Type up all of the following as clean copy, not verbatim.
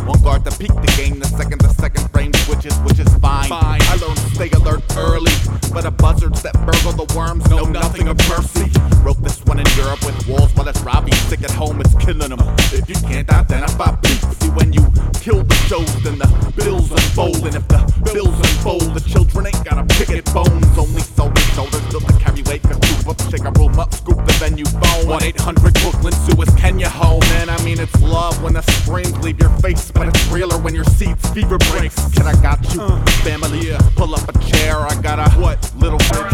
On guard to peak the game, the second frame switches, which is fine. I learned to stay alert early, but the buzzards that burgle the worms know nothing of mercy. Wrote this one in Europe with walls while it's Robbie sick at home, it's killing them. If you can't identify beats, see when you kill the shows, then the bills unfold. And if the bills unfold, the children ain't gotta pick at bones. Only shoulders built to carry weight, can scoop up, shake a room up, scoop the venue phone. 1-800 Brooklyn Suez, Kenya home. And I mean it's love when the screams leave your face, but it's realer when your seats fever breaks. Kid, I got you, family, pull up a chair, I got a little bit.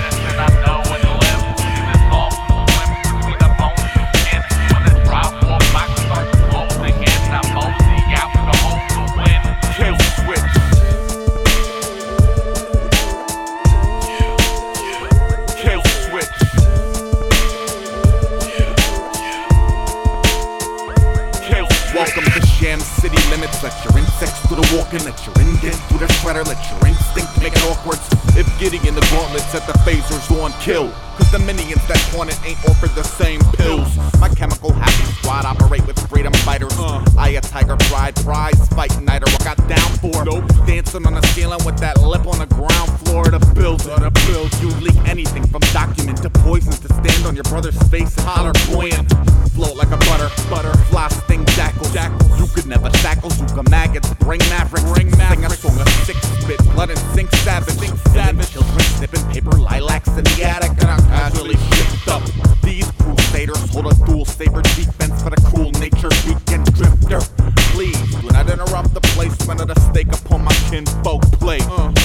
Welcome to Sham City Limits. Let your insects do the walking, let your indent do the shredder, let your instinct make it awkward. If Gideon the gauntlet set the phasers on kill, cause the minions that want it ain't offered the same pills. My chemical happy squad operate with freedom fighters. I a tiger pride, prize fight nighter. I got down for dancing on the ceiling with that lip on the ground floor. The bills are the bills. You leak anything from document to poison to stand on your brother's face and holler buoyant. Float like a butterfly sting jackals. You could never shackle Zuka maggots. Bring mavericks. Sing a song of 6-bit blood and sink savage. Children snipping paper lilacs in the attic, and I casually shift up. These crusaders hold a dual saber defense for the cruel nature's weekend drifter. Please do not interrupt the placement of the stake upon my kinfolk plate.